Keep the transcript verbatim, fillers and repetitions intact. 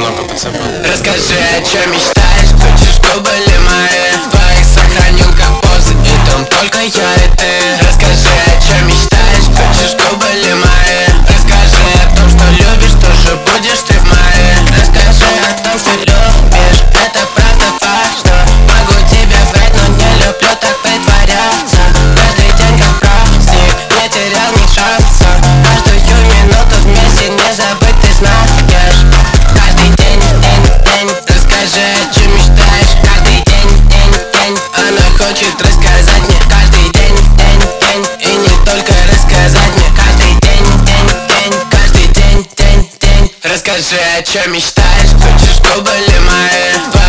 немного подзабыл. Расскажи, о чем мечтаешь, хочешь, чтобы были мои. В твоих сохранил как позы, и там только я и ты. Расскажи, о чем мечтаешь, хочешь, чтобы были мои. Расскажи о том, что любишь, тоже будешь ты в моей. Расскажи о том, что любишь, это правда важно. Могу тебя врать, но не люблю так притворяться. Каждый день как праздник, не терял ни шанса. Каждую минуту вместе не забыть ты знаешь. Каждый день, день, день, расскажи, о чем мечтаешь. Каждый день, день, день, она хочет рассказать мне. Каждый день, день, день, и не только рассказать мне. Каждый день, день, день, каждый день, день, день. Расскажи, о чем мечтаешь, хочешь, чтобы были мои.